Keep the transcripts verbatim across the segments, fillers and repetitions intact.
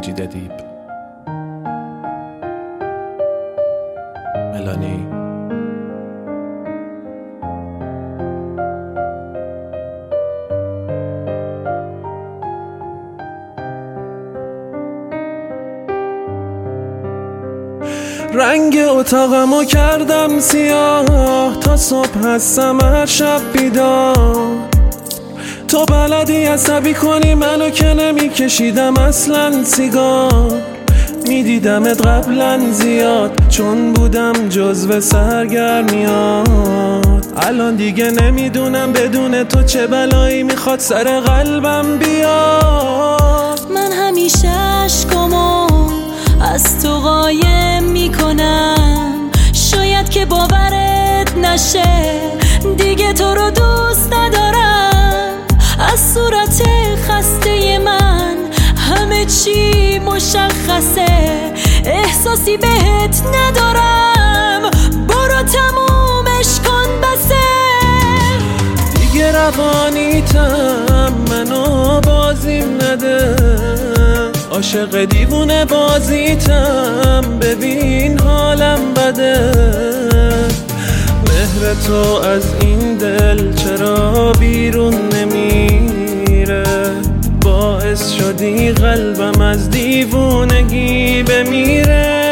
مجید ادیب. ملانی. رنگ اتاقمو کردم سیاه، تا صبح هستم هر شب بیدار. تو بلدی عصبی کنی منو که نمیکشیدم اصلا سیگار. میدیدمت قبلا زیاد چون بودم جزو سرگرمیات. الان دیگه نمیدونم بدون تو چه بلایی میخواد سر قلبم بیاد. من همیشه عشقامو از تو قایم میکنم، شاید که باورت نشه دیگه تو رو دوست ندارم. از صورت خسته من همه چی مشخصه، احساسی بهت ندارم، برو تمومش کن بسه. دیگه روانیتم منو بازیم نده، عاشق دیوونه بازیتم، ببین حالم بده. مهر تو از این دل چرا بیرون نمیره، باعث شدی قلبم از دیوونگی بمیره.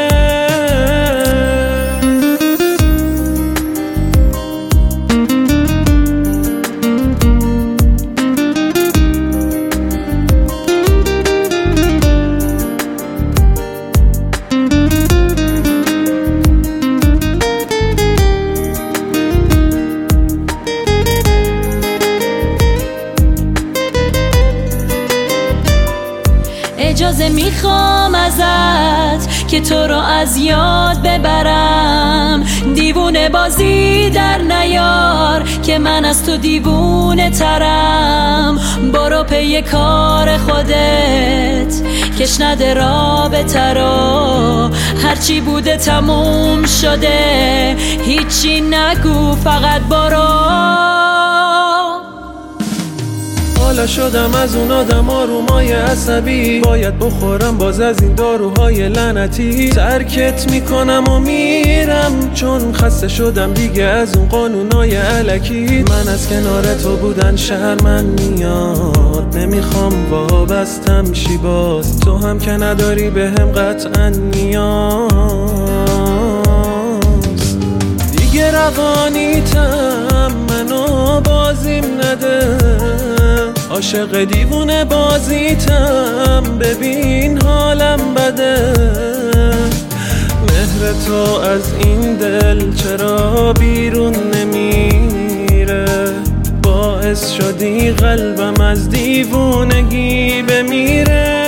اجازه میخوام ازت که تو رو از یاد ببرم، دیوونه بازی در نیار که من از تو دیوونه ترم. برو پی کار خودت کش نده رابطه رو، هرچی بوده تموم شده، هیچی نگو فقط برو. حالا شدم از اون آدم آرومای عصبی، باید بخورم باز از این داروهای لعنتی. ترکت میکنم و میرم چون خسته شدم دیگه از اون قانونای الکی. من از کنار تو بودن شرمم میاد، نمیخوام وابستم شی باز، تو هم که نداری بهم قطعا نیاز. دیگه روانیتم منو بازیم نده، عاشق دیوونه بازیتم، ببین حالم بده. مهر تو از این دل چرا بیرون نمیره، باعث شدی قلبم از دیوونگی بمیره.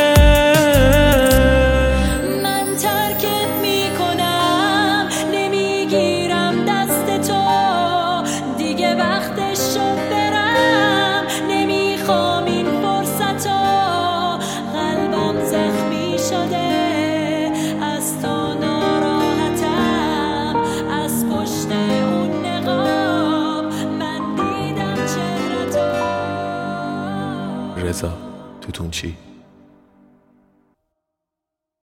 من ترکت میکنم نمیگیرم دست تو، دیگه وقتش شد برم، نمیخوام این فرصتو. قلبم زخمی شده از تو ناراحتم، از پشت اون نقاب من دیدم چهره‌تو. رضا توتونچی.